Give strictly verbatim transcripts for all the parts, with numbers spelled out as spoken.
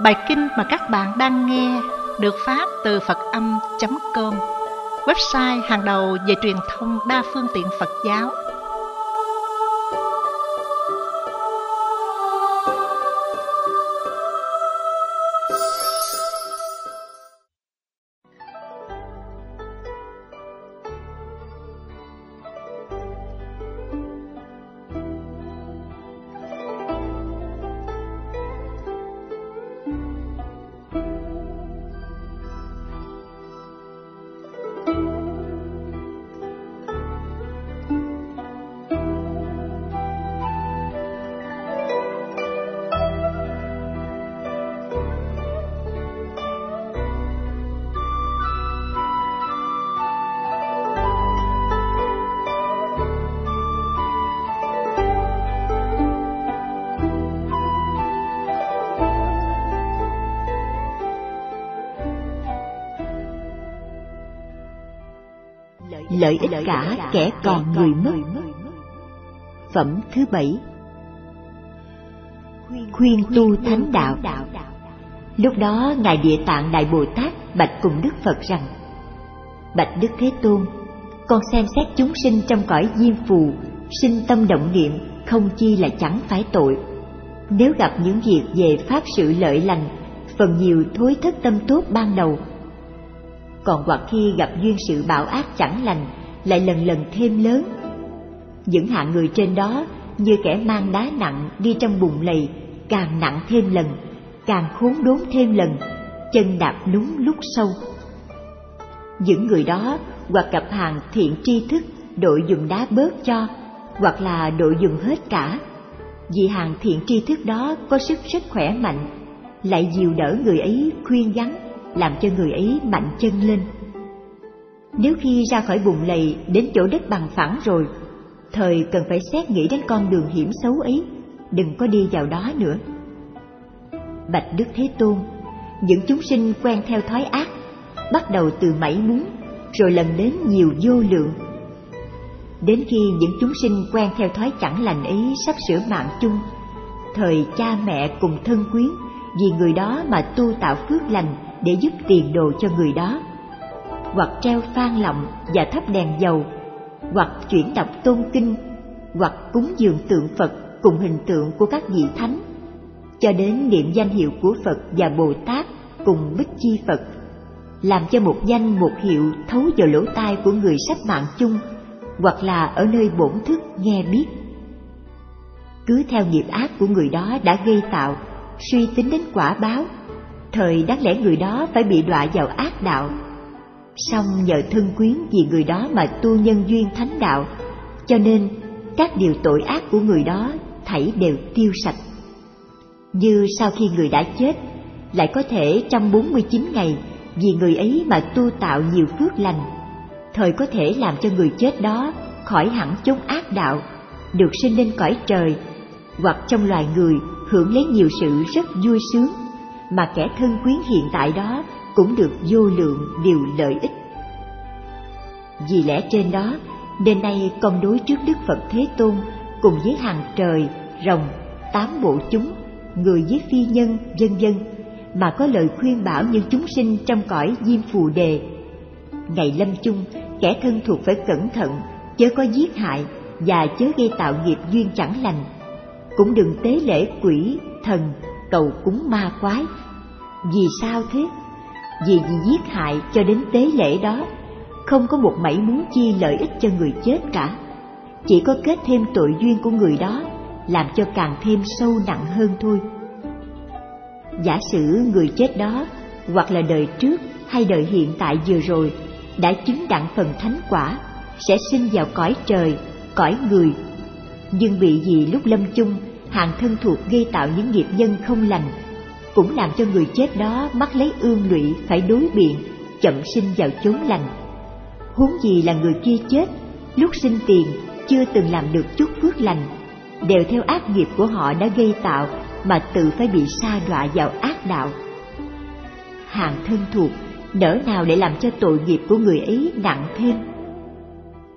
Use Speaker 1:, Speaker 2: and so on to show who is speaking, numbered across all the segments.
Speaker 1: Bài kinh mà các bạn đang nghe được phát từ Phật Âm chấm com, website hàng đầu về truyền thông đa phương tiện Phật giáo.
Speaker 2: Lợi ích cả kẻ còn người mất. Phẩm thứ bảy. Khuyên tu thánh đạo. Lúc đó Ngài Địa Tạng Đại Bồ Tát bạch cùng Đức Phật rằng: Bạch Đức Thế Tôn, con xem xét chúng sinh trong cõi diêm phù, sinh tâm động niệm không chi là chẳng phải tội. Nếu gặp những việc về pháp sự lợi lành, phần nhiều thối thất tâm tốt ban đầu. Còn hoặc khi gặp duyên sự bạo ác chẳng lành, lại lần lần thêm lớn. Những hạng người trên đó như kẻ mang đá nặng đi trong bùn lầy, càng nặng thêm lần, càng khốn đốn thêm lần, chân đạp đúng lúc sâu. Những người đó hoặc gặp hàng thiện tri thức đội dùng đá bớt cho, hoặc là đội dùng hết cả. Vì hàng thiện tri thức đó có sức rất khỏe mạnh, lại dìu đỡ người ấy, khuyên gắn, làm cho người ấy mạnh chân lên. Nếu khi ra khỏi bùn lầy đến chỗ đất bằng phẳng rồi, thời cần phải xét nghĩ đến con đường hiểm xấu ấy, đừng có đi vào đó nữa. Bạch Đức Thế Tôn, những chúng sinh quen theo thói ác, bắt đầu từ mảy muốn, rồi lần đến nhiều vô lượng. Đến khi những chúng sinh quen theo thói chẳng lành ấy sắp sửa mạng chung, thời cha mẹ cùng thân quyến vì người đó mà tu tạo phước lành để giúp tiền đồ cho người đó, hoặc treo phan lọng và thắp đèn dầu, hoặc chuyển đọc tôn kinh, hoặc cúng dường tượng Phật cùng hình tượng của các vị thánh, cho đến niệm danh hiệu của Phật và Bồ Tát cùng Bích Chi Phật, làm cho một danh một hiệu thấu vào lỗ tai của người sắp mạng chung, hoặc là ở nơi bổn thức nghe biết. Cứ theo nghiệp ác của người đó đã gây tạo, suy tính đến quả báo, thời đáng lẽ người đó phải bị đọa vào ác đạo. Song nhờ thân quyến vì người đó mà tu nhân duyên thánh đạo, cho nên các điều tội ác của người đó thảy đều tiêu sạch. Như sau khi người đã chết, lại có thể trong bốn mươi chín ngày vì người ấy mà tu tạo nhiều phước lành, thời có thể làm cho người chết đó khỏi hẳn chốn ác đạo, được sinh lên cõi trời, hoặc trong loài người hưởng lấy nhiều sự rất vui sướng, mà kẻ thân quyến hiện tại đó cũng được vô lượng điều lợi ích. Vì lẽ trên đó, đến nay con đối trước Đức Phật Thế Tôn cùng với hàng trời, rồng, tám bộ chúng, người với phi nhân, vân vân, mà có lời khuyên bảo những chúng sinh trong cõi diêm phù đề. Ngày lâm chung, kẻ thân thuộc phải cẩn thận, chớ có giết hại và chớ gây tạo nghiệp duyên chẳng lành. Cũng đừng tế lễ quỷ, thần, cầu cúng ma quái. Vì sao thế? Vì vì giết hại cho đến tế lễ đó, không có một mảy muốn chi lợi ích cho người chết cả, chỉ có kết thêm tội duyên của người đó, làm cho càng thêm sâu nặng hơn thôi. Giả sử người chết đó, hoặc là đời trước hay đời hiện tại vừa rồi, đã chứng đặng phần thánh quả, sẽ sinh vào cõi trời, cõi người, nhưng bị vì lúc lâm chung hàng thân thuộc gây tạo những nghiệp nhân không lành, cũng làm cho người chết đó mắc lấy ương lụy phải đối biện, chậm sinh vào chốn lành. Huống gì là người kia chết, lúc sinh tiền chưa từng làm được chút phước lành, đều theo ác nghiệp của họ đã gây tạo mà tự phải bị sa đọa vào ác đạo. Hàng thân thuộc nỡ nào để làm cho tội nghiệp của người ấy nặng thêm.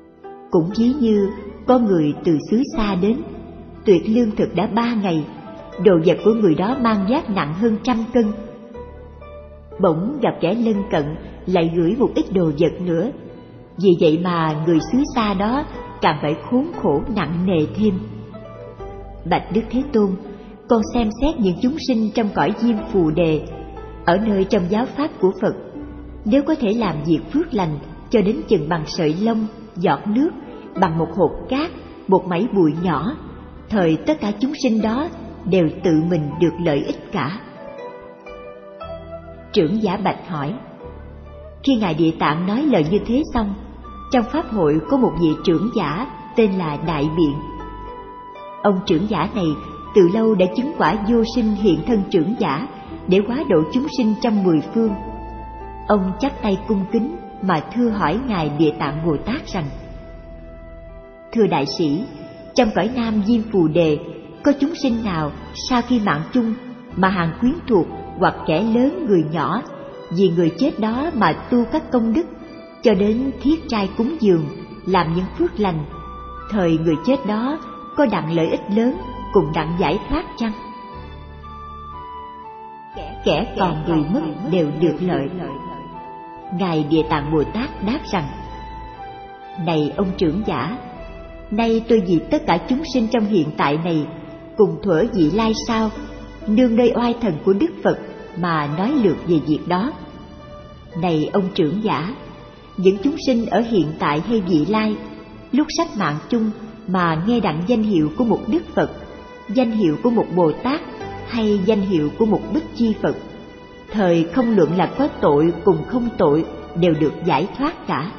Speaker 2: Cũng ví như có người từ xứ xa đến, tuyệt lương thực đã ba ngày, đồ vật của người đó mang vác nặng hơn trăm cân. Bỗng gặp kẻ lân cận lại gửi một ít đồ vật nữa, vì vậy mà người xứ xa đó càng phải khốn khổ nặng nề thêm. Bạch Đức Thế Tôn, con xem xét những chúng sinh trong cõi Diêm Phù Đề, ở nơi trong giáo pháp của Phật, nếu có thể làm việc phước lành cho đến chừng bằng sợi lông, giọt nước, bằng một hột cát, một mảy bụi nhỏ, thời tất cả chúng sinh đó đều tự mình được lợi ích cả. Trưởng giả Bạch hỏi. Khi Ngài Địa Tạng nói lời như thế xong, trong pháp hội có một vị trưởng giả tên là Đại Biện. Ông trưởng giả này từ lâu đã chứng quả vô sinh hiện thân trưởng giả để hóa độ chúng sinh trong mười phương. Ông chắp tay cung kính mà thưa hỏi Ngài Địa Tạng Bồ Tát rằng: Thưa đại sĩ, trong cõi Nam Diêm Phù Đề có chúng sinh nào sau khi mạng chung mà hàng quyến thuộc hoặc kẻ lớn người nhỏ vì người chết đó mà tu các công đức cho đến thiết trai cúng dường, làm những phước lành, thời người chết đó có đặng lợi ích lớn cùng đặng giải thoát chăng? Kẻ còn người mất đều được lợi. Ngài Địa Tạng Bồ Tát đáp rằng: Này ông trưởng giả, nay tôi vì tất cả chúng sinh trong hiện tại này cùng thuở vị lai sau, nương nơi oai thần của Đức Phật mà nói lược về việc đó. Này ông trưởng giả, những chúng sinh ở hiện tại hay vị lai, lúc sắp mạng chung mà nghe đặng danh hiệu của một Đức Phật, danh hiệu của một Bồ Tát hay danh hiệu của một Bích Chi Phật, thời không luận là có tội cùng không tội đều được giải thoát cả.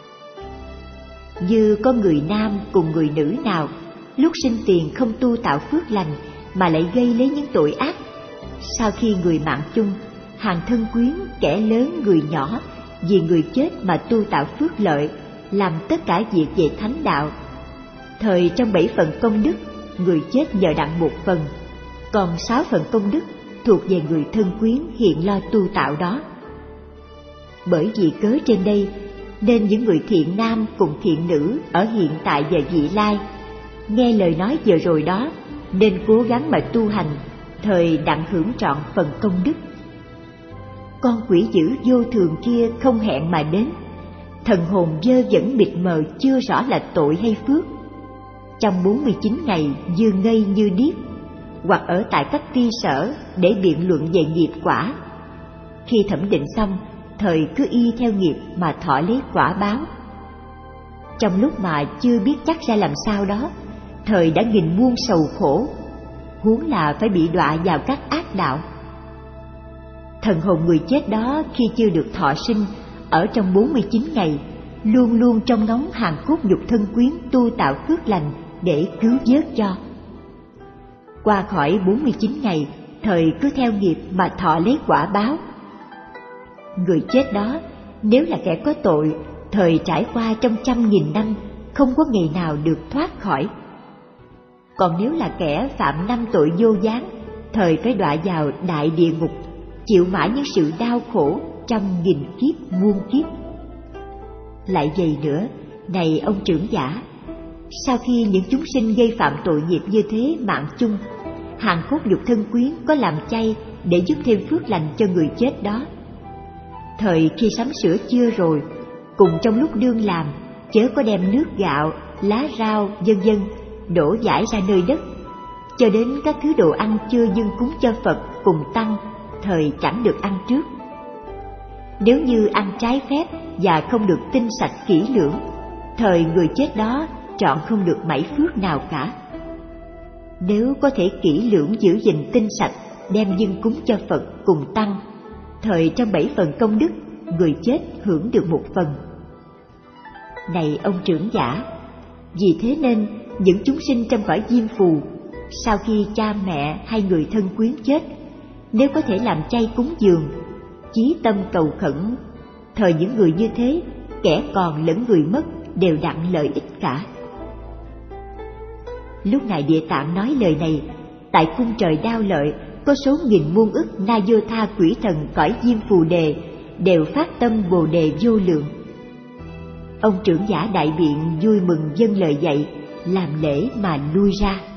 Speaker 2: Như có người nam cùng người nữ nào lúc sinh tiền không tu tạo phước lành mà lại gây lấy những tội ác, sau khi người mạng chung, hàng thân quyến, kẻ lớn người nhỏ vì người chết mà tu tạo phước lợi, làm tất cả việc về thánh đạo, thời trong bảy phần công đức người chết nhờ đặng một phần, còn sáu phần công đức thuộc về người thân quyến hiện lo tu tạo đó. Bởi vì cớ trên đây nên những người thiện nam cùng thiện nữ ở hiện tại và vị lai nghe lời nói vừa rồi đó nên cố gắng mà tu hành, thời đặng hưởng trọn phần công đức. Con quỷ dữ vô thường kia không hẹn mà đến, thần hồn dơ dẫn mịt mờ chưa rõ là tội hay phước. Trong bốn mươi chín ngày dương ngây như điếc, hoặc ở tại các ti sở để biện luận về nghiệp quả. Khi thẩm định xong, thời cứ y theo nghiệp mà thọ lấy quả báo. Trong lúc mà chưa biết chắc ra làm sao đó, thời đã nghìn muôn sầu khổ, huống là phải bị đọa vào các ác đạo. Thần hồn người chết đó khi chưa được thọ sinh, ở trong bốn mươi chín ngày, luôn luôn trong ngóng hàng cốt nhục thân quyến tu tạo phước lành để cứu vớt cho. Qua khỏi bốn mươi chín ngày, thời cứ theo nghiệp mà thọ lấy quả báo. Người chết đó, nếu là kẻ có tội, thời trải qua trong trăm nghìn năm, không có ngày nào được thoát khỏi. Còn nếu là kẻ phạm năm tội vô gián, thời phải đọa vào đại địa ngục, chịu mãi những sự đau khổ trong nghìn kiếp muôn kiếp. Lại vậy nữa, này ông trưởng giả, sau khi những chúng sinh gây phạm tội nghiệp như thế mạng chung, hàng cốt nhục thân quyến có làm chay để giúp thêm phước lành cho người chết đó. Thời khi sắm sửa chưa rồi, cùng trong lúc đương làm, chớ có đem nước gạo, lá rau, vân vân đổ dãi ra nơi đất, cho đến các thứ đồ ăn chưa dâng cúng cho Phật cùng tăng, thời chẳng được ăn trước. Nếu như ăn trái phép và không được tinh sạch kỹ lưỡng, thời người chết đó trọn không được mảy phước nào cả. Nếu có thể kỹ lưỡng giữ gìn tinh sạch, đem dâng cúng cho Phật cùng tăng, thời trong bảy phần công đức, người chết hưởng được một phần. Này ông trưởng giả, vì thế nên những chúng sinh trong cõi Diêm Phù, sau khi cha mẹ hay người thân quyến chết, nếu có thể làm chay cúng dường, chí tâm cầu khẩn, thời những người như thế, kẻ còn lẫn người mất đều đặng lợi ích cả. Lúc Ngài Địa Tạng nói lời này, tại cung trời Đao Lợi có số nghìn muôn ức na vô tha quỷ thần cõi Diêm Phù Đề đều phát tâm bồ đề vô lượng. Ông trưởng giả Đại Biện vui mừng dâng lời dạy, làm lễ mà lui ra.